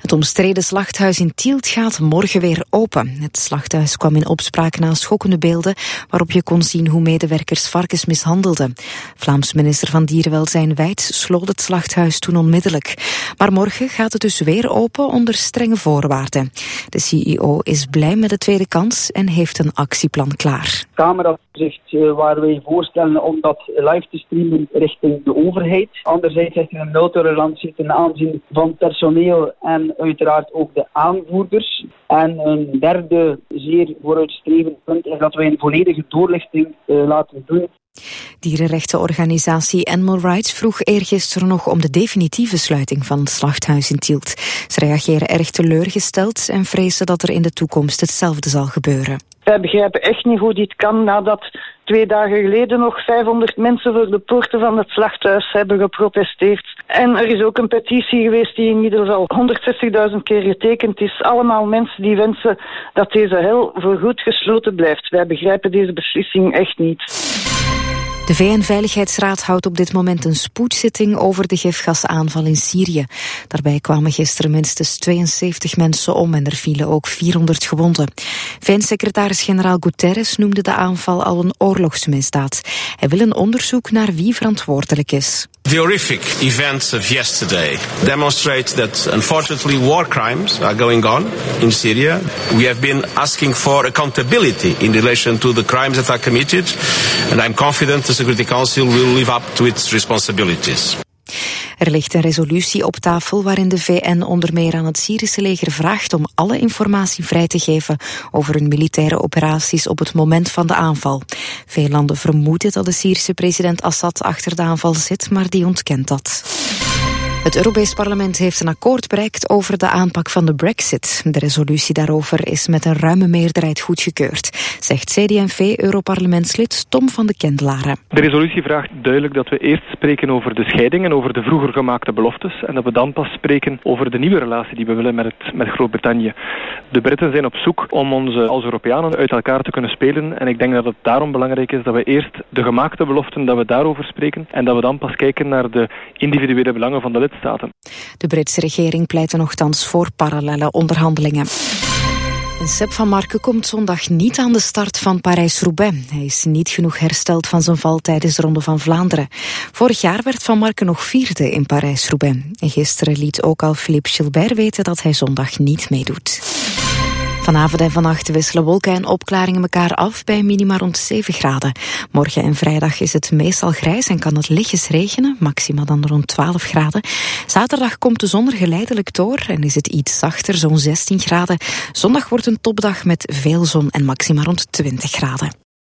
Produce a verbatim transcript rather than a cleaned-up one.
Het omstreden slachthuis in Tielt gaat morgen weer open. Het slachthuis kwam in opspraak na schokkende beelden waarop je kon zien hoe medewerkers varkens mishandelden. Vlaams minister van Dierenwelzijn Wijts sloot het slachthuis toen onmiddellijk. Maar morgen gaat het dus weer open onder strenge voorwaarden. De C E O is blij met de tweede kans en heeft een actieplan klaar. De Kamer zegt uh, waar wij voorstellen om dat live te streamen richting de overheid. Anderzijds zegt er een nultolerantie ten aanzien van personeel en uiteraard ook de aanvoerders. En een derde zeer vooruitstrevend punt is dat wij een volledige doorlichting uh, laten doen. Dierenrechtenorganisatie Animal Rights vroeg eergisteren nog om de definitieve sluiting van het slachthuis in Tielt. Ze reageren erg teleurgesteld en vrezen dat er in de toekomst hetzelfde zal gebeuren. Wij begrijpen echt niet hoe dit kan nadat twee dagen geleden nog vijfhonderd mensen voor de poorten van het slachthuis hebben geprotesteerd. En er is ook een petitie geweest die inmiddels al honderdzestigduizend keer getekend is. Allemaal mensen die wensen dat deze hel voorgoed gesloten blijft. Wij begrijpen deze beslissing echt niet. De V N-veiligheidsraad houdt op dit moment een spoedzitting over de gifgasaanval in Syrië. Daarbij kwamen gisteren minstens tweeënzeventig mensen om en er vielen ook vierhonderd gewonden. V N-secretaris-generaal Guterres noemde de aanval al een oorlogsmisdaad. Hij wil een onderzoek naar wie verantwoordelijk is. The horrific events of yesterday demonstrate that, unfortunately, war crimes are going on in Syria. We have been asking for accountability in relation to the crimes that are committed, and I'm confident the Security Council will live up to its responsibilities. Er ligt een resolutie op tafel waarin de V N onder meer aan het Syrische leger vraagt om alle informatie vrij te geven over hun militaire operaties op het moment van de aanval. Veel landen vermoeden dat de Syrische president Assad achter de aanval zit, maar die ontkent dat. Het Europees Parlement heeft een akkoord bereikt over de aanpak van de Brexit. De resolutie daarover is met een ruime meerderheid goedgekeurd, zegt C D en V-Europarlementslid Tom van de Kendelaren. De resolutie vraagt duidelijk dat we eerst spreken over de scheiding en over de vroeger gemaakte beloftes en dat we dan pas spreken over de nieuwe relatie die we willen met, het, met Groot-Brittannië. De Britten zijn op zoek om ons als Europeanen uit elkaar te kunnen spelen en ik denk dat het daarom belangrijk is dat we eerst de gemaakte beloften, dat we daarover spreken en dat we dan pas kijken naar de individuele belangen van de lidstaten. De Britse regering pleit er nochtans voor parallelle onderhandelingen. En Sepp van Marken komt zondag niet aan de start van Parijs-Roubaix. Hij is niet genoeg hersteld van zijn val tijdens de Ronde van Vlaanderen. Vorig jaar werd Van Marken nog vierde in Parijs-Roubaix. En gisteren liet ook al Philippe Gilbert weten dat hij zondag niet meedoet. Vanavond en vannacht wisselen wolken en opklaringen elkaar af bij minima rond zeven graden. Morgen en vrijdag is het meestal grijs en kan het lichtjes regenen, maxima dan rond twaalf graden. Zaterdag komt de zon er geleidelijk door en is het iets zachter, zo'n zestien graden. Zondag wordt een topdag met veel zon en maxima rond twintig graden.